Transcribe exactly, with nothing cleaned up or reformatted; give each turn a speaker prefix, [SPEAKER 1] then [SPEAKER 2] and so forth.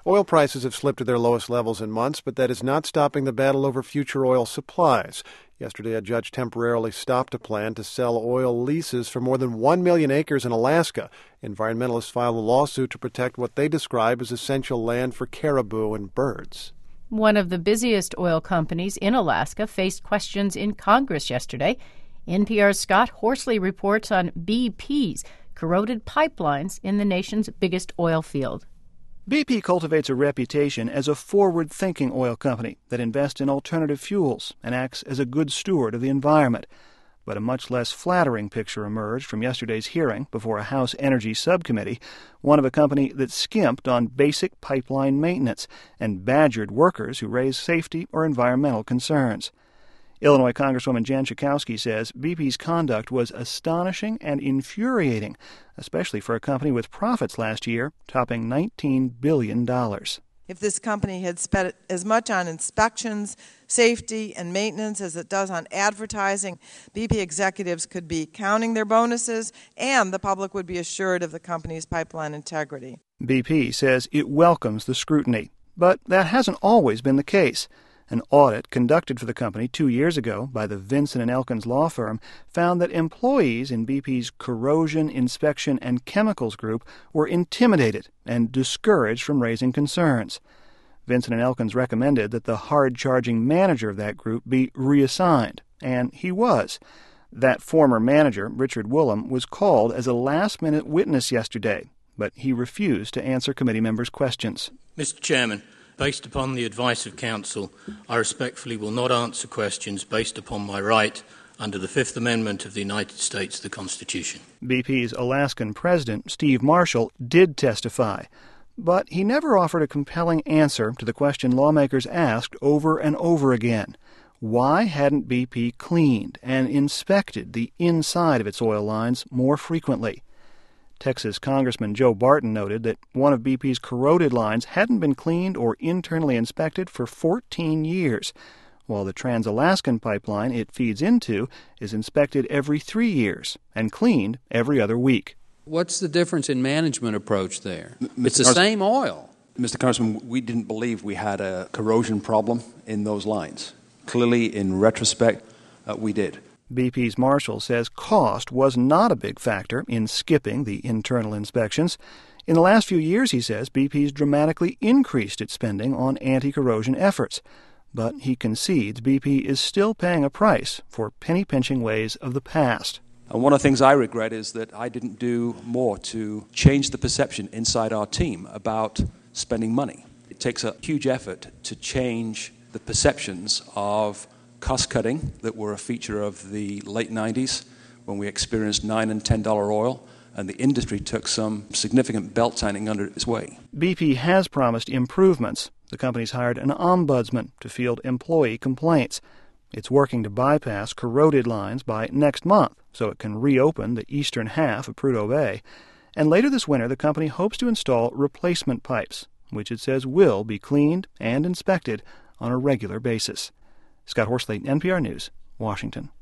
[SPEAKER 1] Oil prices have slipped to their lowest levels in months, but that is not stopping the battle over future oil supplies. Yesterday, a judge temporarily stopped a plan to sell oil leases for more than one million acres in Alaska. Environmentalists filed a lawsuit to protect what they describe as essential land for caribou and birds.
[SPEAKER 2] One of the busiest oil companies in Alaska faced questions in Congress yesterday. N P R's Scott Horsley reports on B P's corroded pipelines in the nation's biggest oil field.
[SPEAKER 3] B P cultivates a reputation as a forward-thinking oil company that invests in alternative fuels and acts as a good steward of the environment. But a much less flattering picture emerged from yesterday's hearing before a House Energy Subcommittee, one of a company that skimped on basic pipeline maintenance and badgered workers who raised safety or environmental concerns. Illinois Congresswoman Jan Schakowsky says B P's conduct was astonishing and infuriating, especially for a company with profits last year topping nineteen billion dollars.
[SPEAKER 4] If this company had spent as much on inspections, safety, and maintenance as it does on advertising, B P executives could be counting their bonuses, and the public would be assured of the company's pipeline integrity.
[SPEAKER 3] B P says it welcomes the scrutiny, but that hasn't always been the case. An audit conducted for the company two years ago by the Vinson and Elkins law firm found that employees in B P's Corrosion, Inspection, and Chemicals group were intimidated and discouraged from raising concerns. Vinson and Elkins recommended that the hard-charging manager of that group be reassigned, and he was. That former manager, Richard Woolham, was called as a last-minute witness yesterday, but he refused to answer committee members' questions.
[SPEAKER 5] Mister Chairman, based upon the advice of counsel, I respectfully will not answer questions based upon my right under the Fifth Amendment of the United States, the Constitution.
[SPEAKER 3] B P's Alaskan president, Steve Marshall, did testify, but he never offered a compelling answer to the question lawmakers asked over and over again. Why hadn't B P cleaned and inspected the inside of its oil lines more frequently? Texas Congressman Joe Barton noted that one of B P's corroded lines hadn't been cleaned or internally inspected for fourteen years, while the Trans-Alaskan pipeline it feeds into is inspected every three years and cleaned every other week.
[SPEAKER 6] What's the difference in management approach there?
[SPEAKER 7] M-
[SPEAKER 6] it's the Cars- same oil.
[SPEAKER 7] Mister Congressman, we didn't believe we had a corrosion problem in those lines. Clearly, in retrospect, uh, we did.
[SPEAKER 3] B P's Marshall says cost was not a big factor in skipping the internal inspections. In the last few years, he says, B P's dramatically increased its spending on anti-corrosion efforts. But he concedes B P is still paying a price for penny-pinching ways of the past.
[SPEAKER 7] And one of the things I regret is that I didn't do more to change the perception inside our team about spending money. It takes a huge effort to change the perceptions of cost-cutting that were a feature of the late nineties when we experienced nine and ten dollar oil, and the industry took some significant belt-tightening under its way.
[SPEAKER 3] B P has promised improvements. The company's hired an ombudsman to field employee complaints. It's working to bypass corroded lines by next month so it can reopen the eastern half of Prudhoe Bay. And later this winter, the company hopes to install replacement pipes, which it says will be cleaned and inspected on a regular basis. Scott Horsley, N P R News, Washington.